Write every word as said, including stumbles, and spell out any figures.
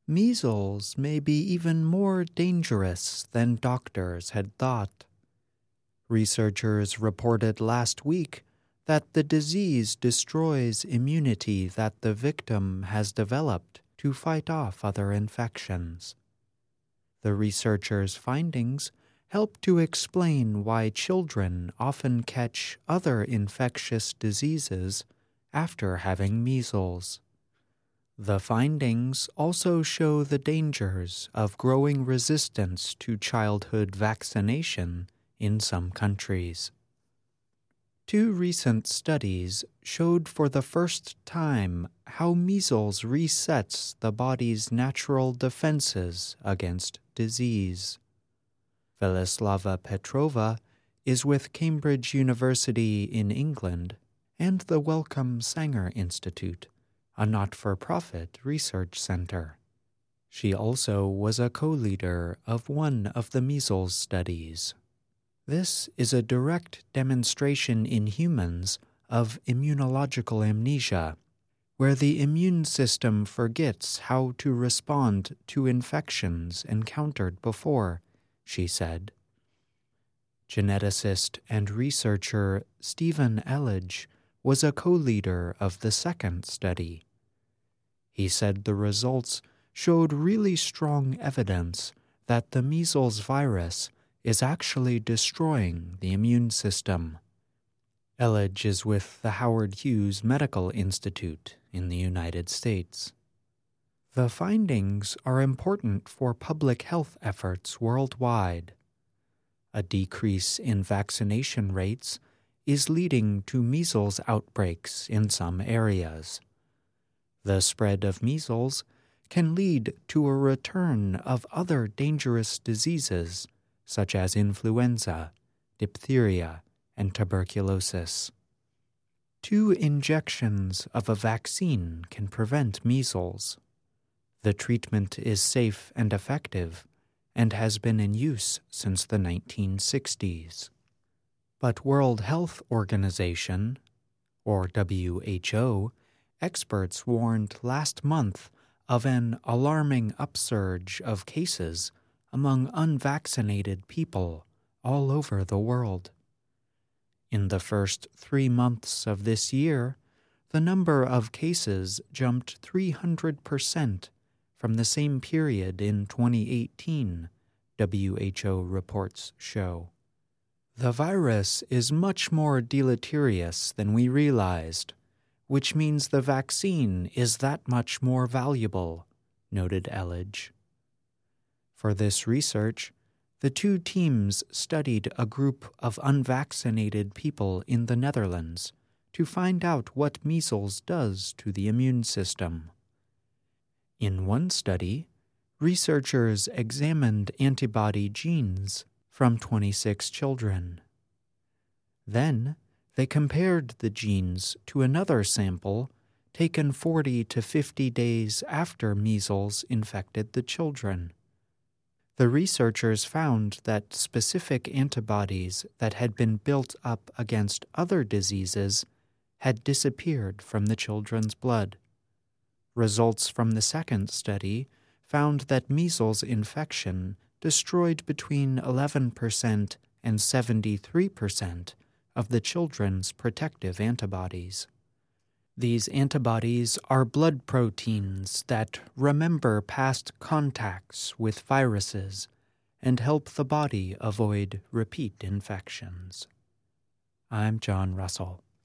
Measles may be even more dangerous than doctors had thought. Researchers reported last week that the disease destroys immunity that the victim has developed to fight off other infections. The researchers' findings help to explain why children often catch other infectious diseases after having measles. The findings also show the dangers of growing resistance to childhood vaccination in some countries. Two recent studies showed for the first time how measles resets the body's natural defenses against disease. Velislava Petrova is with Cambridge University in England and the Wellcome Sanger Institute, a not-for-profit research center. She also was a co-leader of one of the measles studies. This is a direct demonstration in humans of immunological amnesia, where the immune system forgets how to respond to infections encountered before, she said. Geneticist and researcher Stephen Elledge was a co-leader of the second study. He said the results showed really strong evidence that the measles virus is actually destroying the immune system. Elledge is with the Howard Hughes Medical Institute in the United States. The findings are important for public health efforts worldwide. A decrease in vaccination rates is leading to measles outbreaks in some areas. The spread of measles can lead to a return of other dangerous diseases such as influenza, diphtheria, and tuberculosis. Two injections of a vaccine can prevent measles. The treatment is safe and effective and has been in use since the nineteen sixties. But World Health Organization, or W H O, experts warned last month of an alarming upsurge of cases among unvaccinated people all over the world. In the first three months of this year, the number of cases jumped three hundred percent from the same period in twenty eighteen, W H O reports show. The virus is much more deleterious than we realized, which means the vaccine is that much more valuable, noted Elledge. For this research, the two teams studied a group of unvaccinated people in the Netherlands to find out what measles does to the immune system. In one study, researchers examined antibody genes from twenty-six children. Then, they compared the genes to another sample taken forty to fifty days after measles infected the children. The researchers found that specific antibodies that had been built up against other diseases had disappeared from the children's blood. Results from the second study found that measles infection destroyed between eleven percent and seventy-three percent of the children's protective antibodies. These antibodies are blood proteins that remember past contacts with viruses and help the body avoid repeat infections. I'm John Russell.